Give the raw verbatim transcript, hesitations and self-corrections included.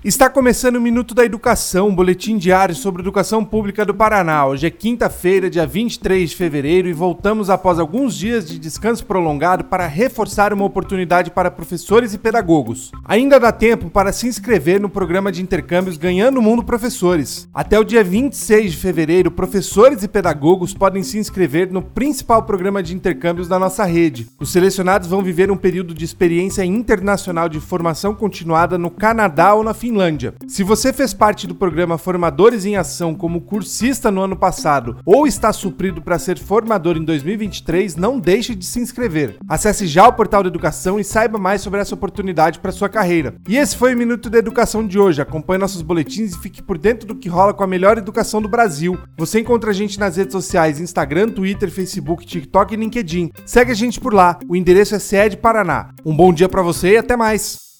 Está começando o Minuto da Educação, um boletim diário sobre educação pública do Paraná. Hoje é quinta-feira, dia vinte e três de fevereiro, e voltamos após alguns dias de descanso prolongado para reforçar uma oportunidade para professores e pedagogos. Ainda dá tempo para se inscrever no programa de intercâmbios Ganhando o Mundo Professores. Até o dia vinte e seis de fevereiro, professores e pedagogos podem se inscrever no principal programa de intercâmbios da nossa rede. Os selecionados vão viver um período de experiência internacional de formação continuada no Canadá ou na Finlândia. Se você fez parte do programa Formadores em Ação como cursista no ano passado ou está suprido para ser formador em dois mil e vinte e três, não deixe de se inscrever. Acesse já o portal da Educação e saiba mais sobre essa oportunidade para sua carreira. E esse foi o Minuto da Educação de hoje. Acompanhe nossos boletins e fique por dentro do que rola com a melhor educação do Brasil. Você encontra a gente nas redes sociais Instagram, Twitter, Facebook, TikTok e LinkedIn. Segue a gente por lá. O endereço é C E D Paraná. Um bom dia para você e até mais!